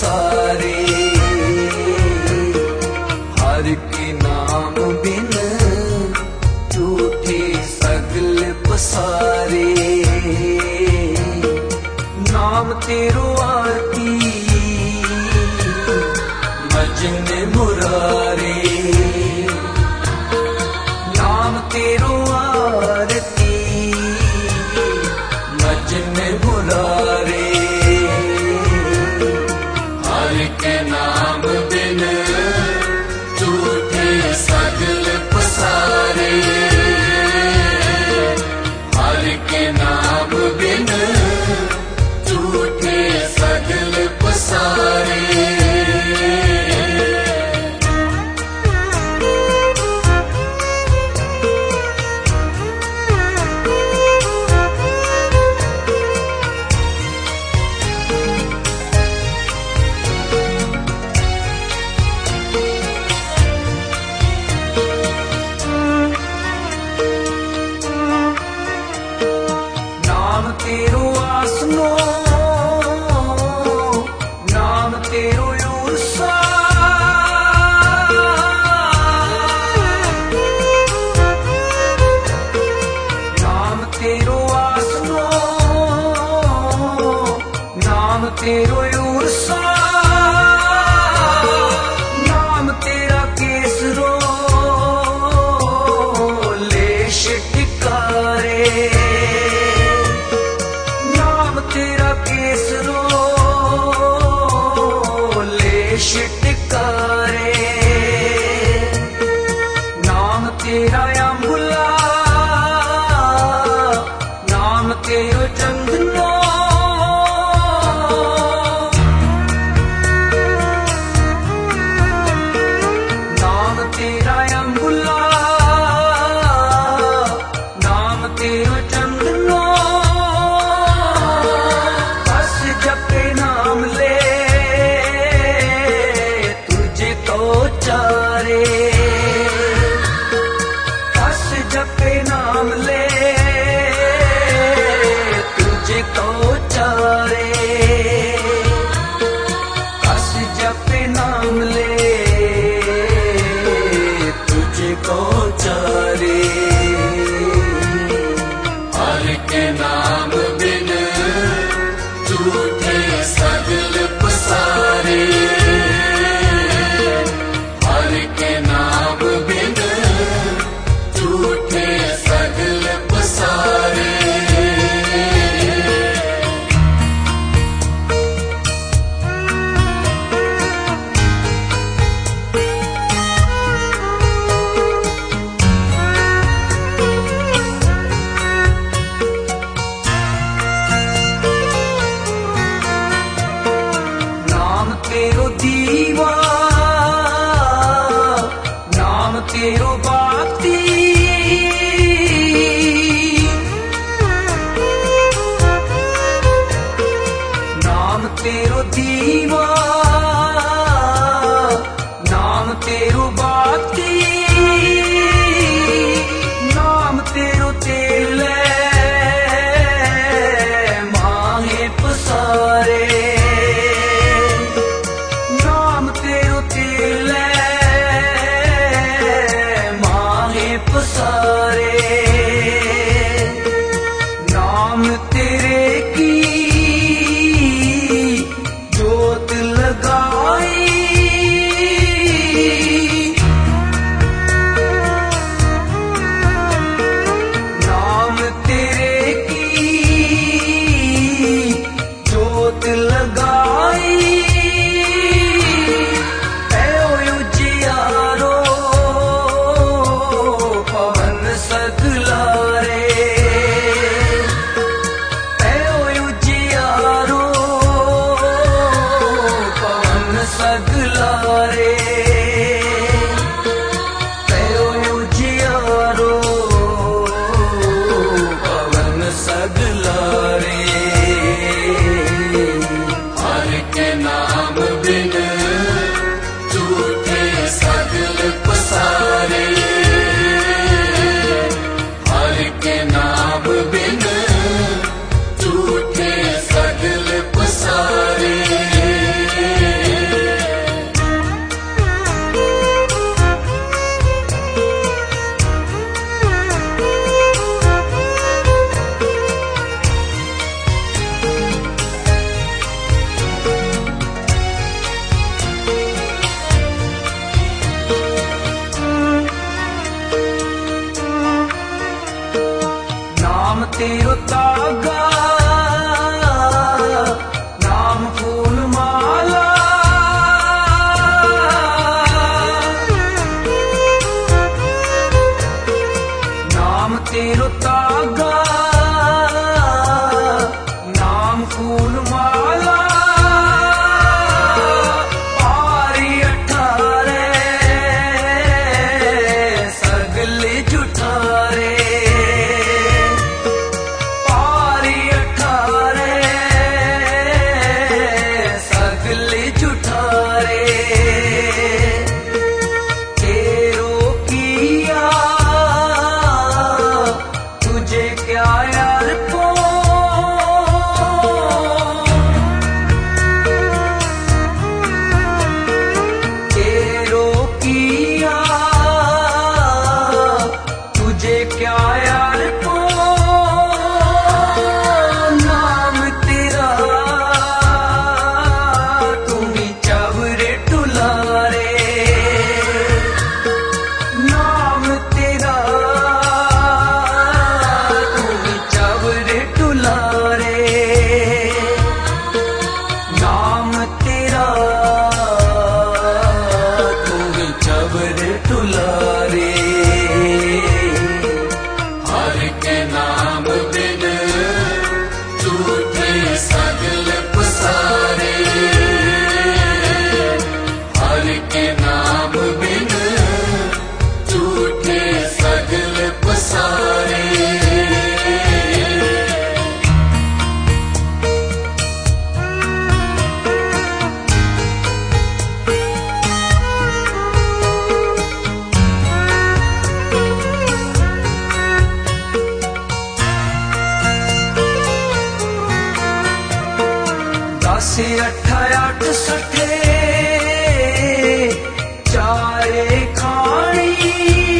पसारे, हर के नाम बिन झूठे सगल पसारे। नाम तेरो आरती मजन मुरारे, नाम तेरो आरती मजन मुरारे। हर के नाम बिन झूठे सगल पसारे, हर के नाम बिन झूठे सगल पसारे। नाम तेरो आसनो, नाम तेरो यूरसा, नाम तेरो आसनो, नाम तेरो यूरसा। नाम तेरा केसरो लेश टिकारे, तेरा केसरो लेश टिकारे। नाम तेरा अम्बुला, नाम तेरो चंदनो, नाम तेरा अम्बुला, नाम तेरो चंदनो। चारे बस जपे नाम ले तुझे तो चारे, बस जपे नाम ले तुझे को चारे। हर के नाम बिन झूठे सगल पसारे, के नाम बिन झूठे सगल पसारे। नाम तेरो दीवा, नाम तेरो बाती, नाम तेरो दीवा, नाम तेरो बाती। नाम तेरो तेल माहे पसारे, नाम तेरो तेल पसारे। नाम तेरे की जोत लगाई, नाम तेरे की जोत लगाई। सगलारे उजियारो पवन सगलारे, उजियारो पवन सगलारे। हर के नाम बिन झूठे सगल पसारे, के नाम बिन झूठे सगल पसारे। सगल पसारे, हर के नाम बिन झूठे सगल पसारे। दासी अठा अठ सठे चारे खानी,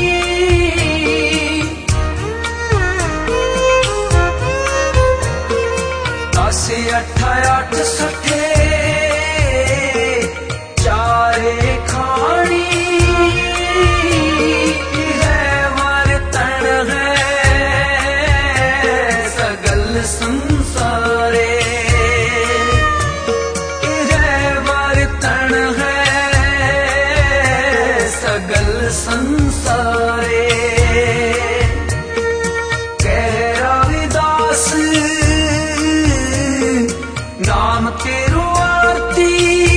दासी अठा अठ सठे चारे खानी, है वर्तन है सगल संसारे, सगल संसारे। कह रविदास नाम तेरो आरती,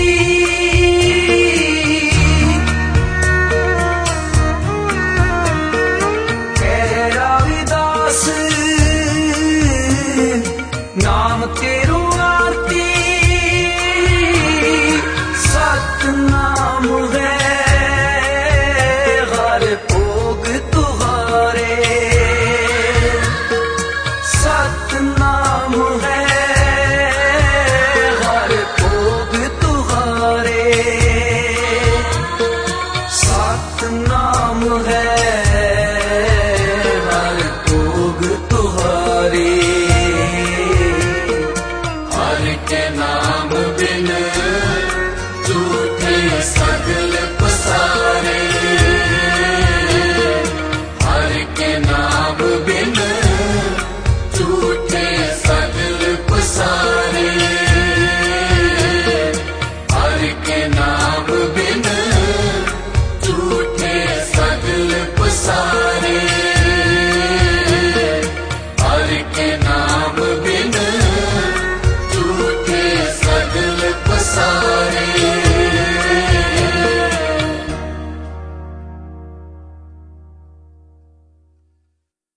कह रविदास नाम तेरो आरती, सतनाम है भोग तुहारे, सतनाम है हर भोग तुहारे, सतनाम है हर भोग तुहारे। हर के नाम बिन